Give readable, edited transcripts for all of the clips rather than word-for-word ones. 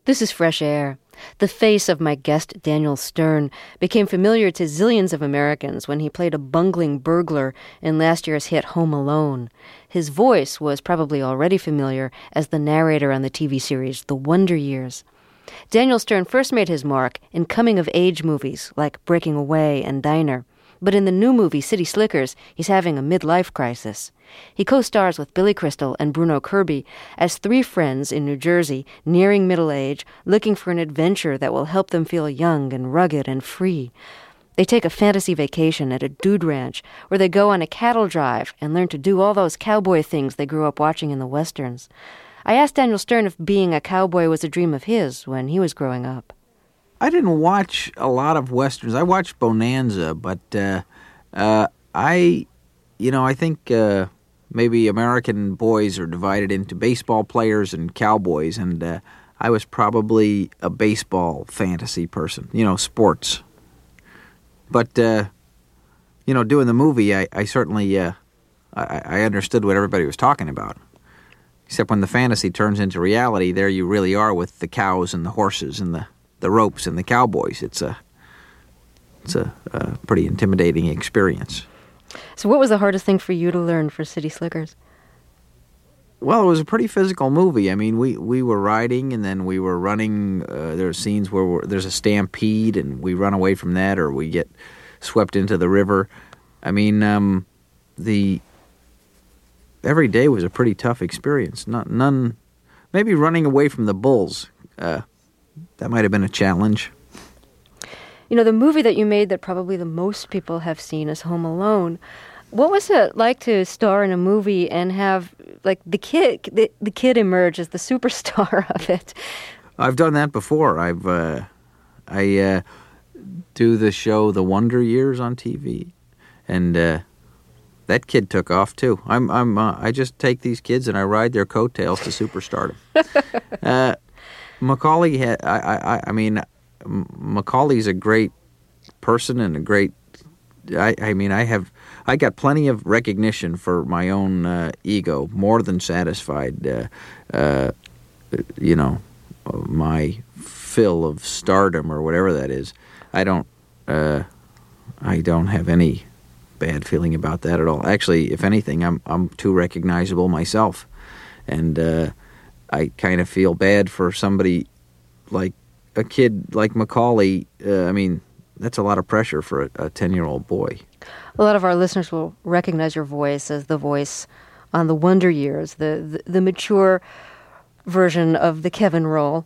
This is Fresh Air. The face of my guest, Daniel Stern, became familiar to zillions of Americans when he played a bungling burglar in last year's hit Home Alone. His voice was probably already familiar as the narrator on the TV series The Wonder Years. Daniel Stern first made his mark in coming-of-age movies like Breaking Away and Diner. But in the new movie City Slickers, he's having a midlife crisis. He co-stars with Billy Crystal and Bruno Kirby as three friends in New Jersey, nearing middle age, looking for an adventure that will help them feel young and rugged and free. They take a fantasy vacation at a dude ranch where they go on a cattle drive and learn to do all those cowboy things they grew up watching in the westerns. I asked Daniel Stern if being a cowboy was a dream of his when he was growing up. I didn't watch a lot of westerns. I watched Bonanza, but I think maybe American boys are divided into baseball players and cowboys, and I was probably a baseball fantasy person, sports. But, doing the movie, I certainly I understood what everybody was talking about. Except when the fantasy turns into reality, there you really are with the cows and the horses and the ropes and the cowboys. It's a pretty intimidating experience. So what was the hardest thing for you to learn for City Slickers? Well, it was a pretty physical movie. I mean, we were riding and then we were running. There are scenes where there's a stampede and we run away from that or we get swept into the river. I mean, every day was a pretty tough experience. Maybe running away from the bulls. That might have been a challenge. The movie that you made that probably the most people have seen is Home Alone. What was it like to star in a movie and have the kid emerge as the superstar of it? I've done that before. I do the show The Wonder Years on TV, and that kid took off too. I just take these kids and I ride their coattails to superstardom. Macaulay Macaulay's a great person and a great. I got plenty of recognition for my own ego, more than satisfied. My fill of stardom or whatever that is. I don't have any bad feeling about that at all. Actually, if anything, I'm too recognizable myself, and I kind of feel bad for somebody like a kid like Macaulay. That's a lot of pressure for a 10-year-old boy. A lot of our listeners will recognize your voice as the voice on The Wonder Years, the mature version of the Kevin role.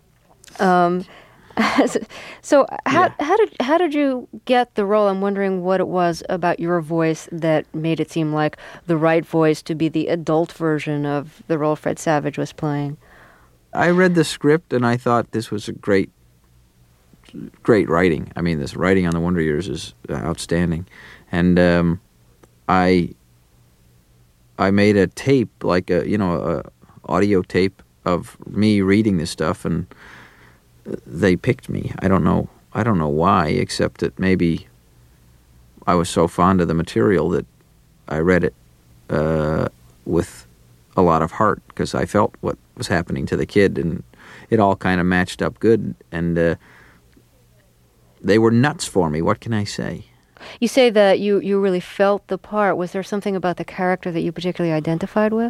So how did you get the role? I'm wondering what it was about your voice that made it seem like the right voice to be the adult version of the role Fred Savage was playing. I read the script and I thought this was a great writing. I mean, this writing on The Wonder Years is outstanding, and I made a tape, like a audio tape of me reading this stuff, and they picked me. I don't know why, except that maybe I was so fond of the material that I read it with a lot of heart, because I felt what was happening to the kid, and it all kind of matched up good, and they were nuts for me. What can I say? You say that you really felt the part. Was there something about the character that you particularly identified with?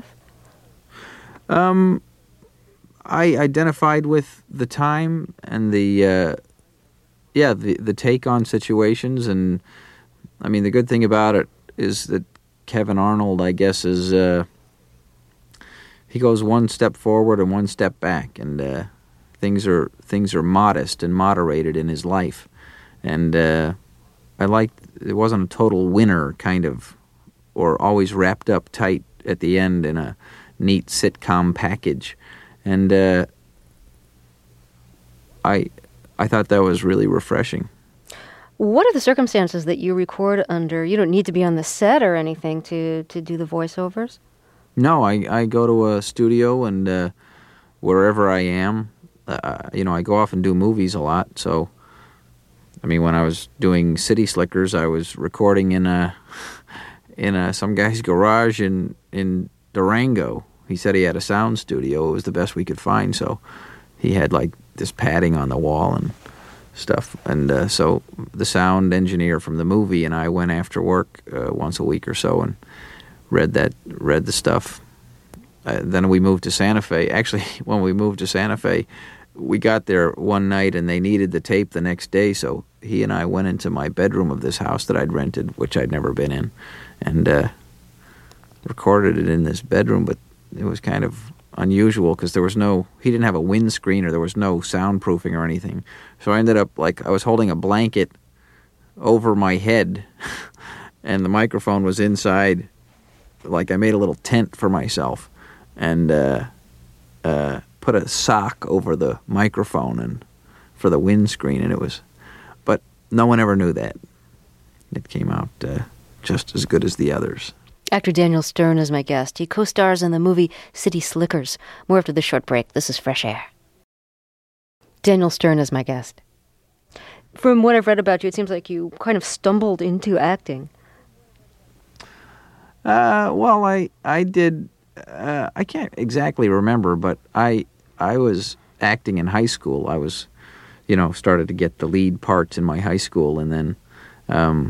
I identified with the time and the take on situations, and I mean the good thing about it is that Kevin Arnold, I guess, is he goes one step forward and one step back, and things are modest and moderated in his life, and I liked it wasn't a total winner kind of, or always wrapped up tight at the end in a neat sitcom package. And I thought that was really refreshing. What are the circumstances that you record under? You don't need to be on the set or anything to do the voiceovers? No, I go to a studio, and wherever I am, I go off and do movies a lot. So, I mean, when I was doing City Slickers, I was recording in some guy's garage in Durango. He said he had a sound studio. It was the best we could find, so he had like this padding on the wall and stuff. And so the sound engineer from the movie and I went after work once a week or so and read the stuff. Then we moved to Santa Fe. Actually, when we moved to Santa Fe, we got there one night and they needed the tape the next day, so he and I went into my bedroom of this house that I'd rented, which I'd never been in, and recorded it in this bedroom. But it was kind of unusual because he didn't have a windscreen or there was no soundproofing or anything. So I ended up I was holding a blanket over my head and the microphone was inside. Like I made a little tent for myself and put a sock over the microphone and for the windscreen, and but no one ever knew that. It came out just as good as the others. Actor Daniel Stern is my guest. He co-stars in the movie City Slickers. More after the short break. This is Fresh Air. Daniel Stern is my guest. From what I've read about you, it seems like you kind of stumbled into acting. Well, I did. I can't exactly remember, but I was acting in high school. I was, started to get the lead parts in my high school, and then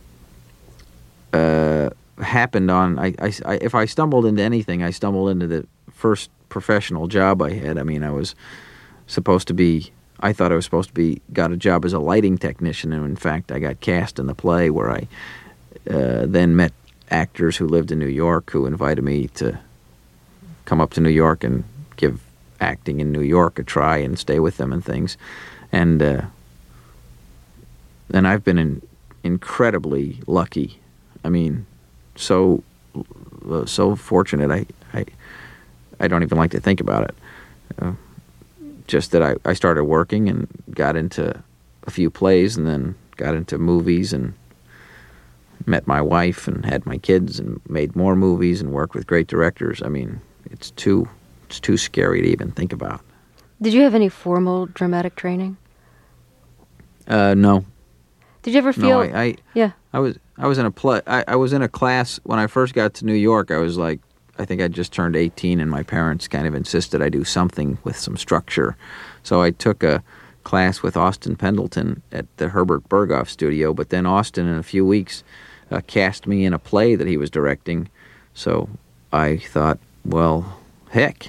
happened on. If I stumbled into anything, I stumbled into the first professional job I had. I mean, I was supposed to be. I thought I was supposed to be. Got a job as a lighting technician, and in fact, I got cast in the play where I then met actors who lived in New York who invited me to come up to New York and give acting in New York a try and stay with them and things. And I've been incredibly lucky. I mean, so fortunate. I don't even like to think about it. Just that I started working and got into a few plays and then got into movies and met my wife and had my kids and made more movies and worked with great directors. I mean, it's too scary to even think about. Did you have any formal dramatic training? No. Did you ever feel? No, yeah. I was in a play. I was in a class when I first got to New York. I was like, I think I just turned 18, and my parents kind of insisted I do something with some structure. So I took a class with Austin Pendleton at the Herbert Berghoff studio. But then Austin, in a few weeks, cast me in a play that he was directing. So I thought, well, heck,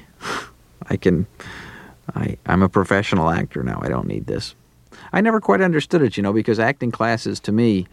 I'm a professional actor now. I don't need this. I never quite understood it, because acting classes to me,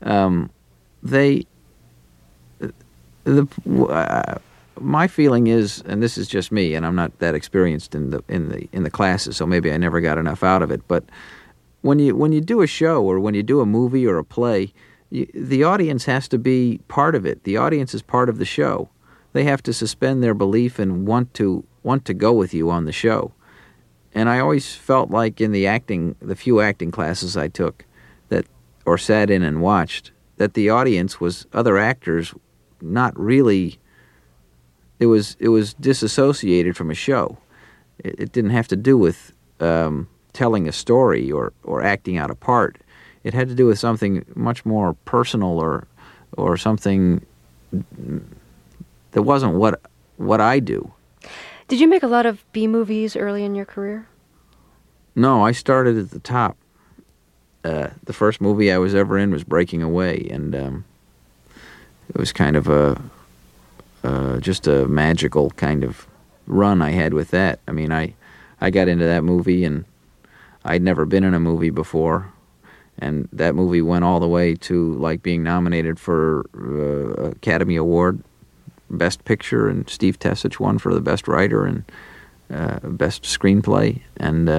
my feeling is, and this is just me, and I'm not that experienced in the classes, so maybe I never got enough out of it. But when you do a show or when you do a movie or a play, the audience has to be part of it. The audience is part of the show. They have to suspend their belief and want to go with you on the show. And I always felt like in the few acting classes I took or sat in and watched, that the audience was other actors, not really. It was disassociated from a show. It didn't have to do with telling a story or acting out a part. It had to do with something much more personal or something that wasn't what I do. Did you make a lot of B movies early in your career? No, I started at the top. The first movie I was ever in was Breaking Away, and it was kind of just a magical kind of run I had with that. I mean, I got into that movie, and I'd never been in a movie before, and that movie went all the way to being nominated for Academy Award, Best Picture, and Steve Tessich won for the Best Writer and Best Screenplay, and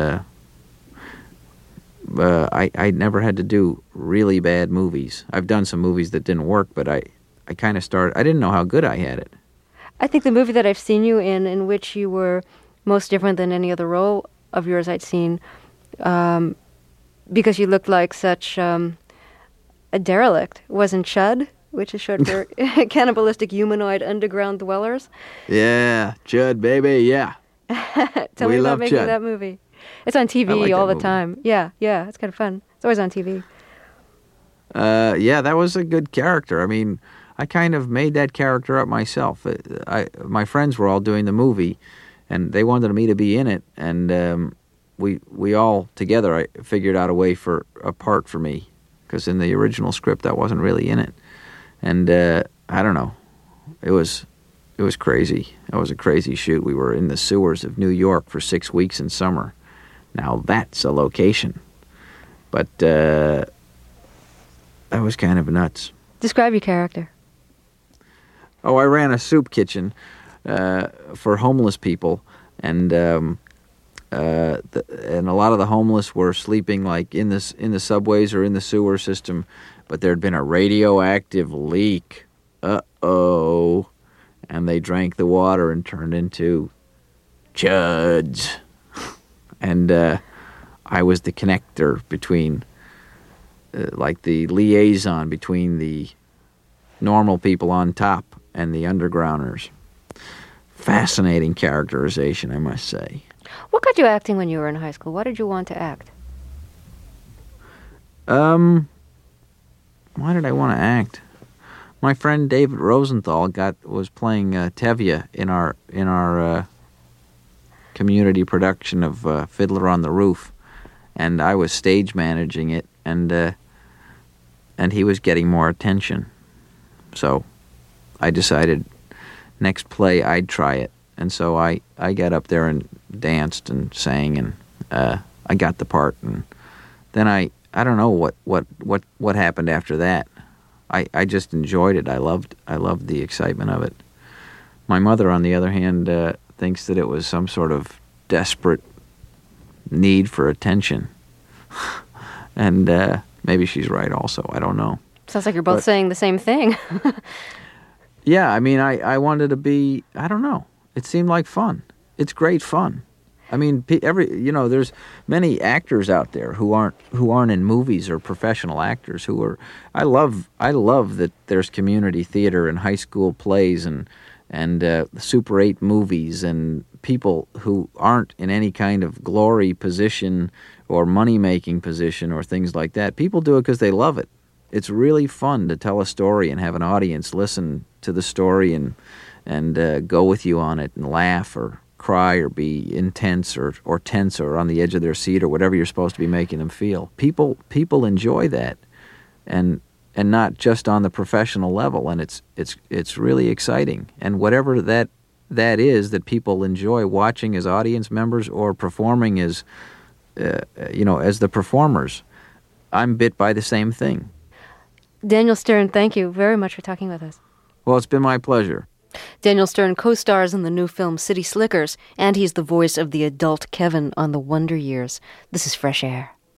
I never had to do really bad movies. I've done some movies that didn't work, but I kind of started. I didn't know how good I had it. I think the movie that I've seen you in which you were most different than any other role of yours I'd seen, because you looked like such a derelict, wasn't Chud, which is short for Cannibalistic Humanoid Underground Dwellers. Yeah, Chud, baby, yeah. Tell me about making that movie. It's on TV all the time. Yeah, it's kind of fun. It's always on TV. Yeah, that was a good character. I mean, I kind of made that character up myself. My friends were all doing the movie, and they wanted me to be in it. And we all together, I figured out a part for me, because in the original script I wasn't really in it, and I don't know, it was crazy. It was a crazy shoot. We were in the sewers of New York for 6 weeks in summer. Now that's a location, but that was kind of nuts. Describe your character. Oh, I ran a soup kitchen for homeless people, and and a lot of the homeless were sleeping like in the subways or in the sewer system, but there had been a radioactive leak. Uh-oh. And they drank the water and turned into chuds. And I was the connector between, like the liaison between the normal people on top and the undergrounders. Fascinating characterization, I must say. What got you acting when you were in high school? Why did you want to act? Why did I want to act? My friend David Rosenthal was playing Tevye in our community production of Fiddler on the Roof, and I was stage managing it, and he was getting more attention. So I decided next play I'd try it, and so I got up there and danced and sang, and I got the part, and then I don't know what happened after that. I just enjoyed it. I loved the excitement of it. My mother, on the other hand, thinks that it was some sort of desperate need for attention. And maybe she's right also. I don't know. Sounds like you're both saying the same thing. Yeah, I mean, I wanted to be, I don't know. It seemed like fun. It's great fun. I mean, there's many actors out there who aren't in movies or professional actors who are. I love that there's community theater and high school plays and Super 8 movies and people who aren't in any kind of glory position or money-making position or things like that. People do it because they love it. It's really fun to tell a story and have an audience listen to the story and go with you on it and laugh or cry or be intense or tense or on the edge of their seat or whatever you're supposed to be making them feel. People enjoy that, and not just on the professional level, and it's really exciting. And whatever that is that people enjoy watching as audience members or performing as as the performers, I'm bit by the same thing. Daniel Stern, thank you very much for talking with us. Well, it's been my pleasure. Daniel Stern co-stars in the new film City Slickers, and he's the voice of the adult Kevin on The Wonder Years. This is Fresh Air.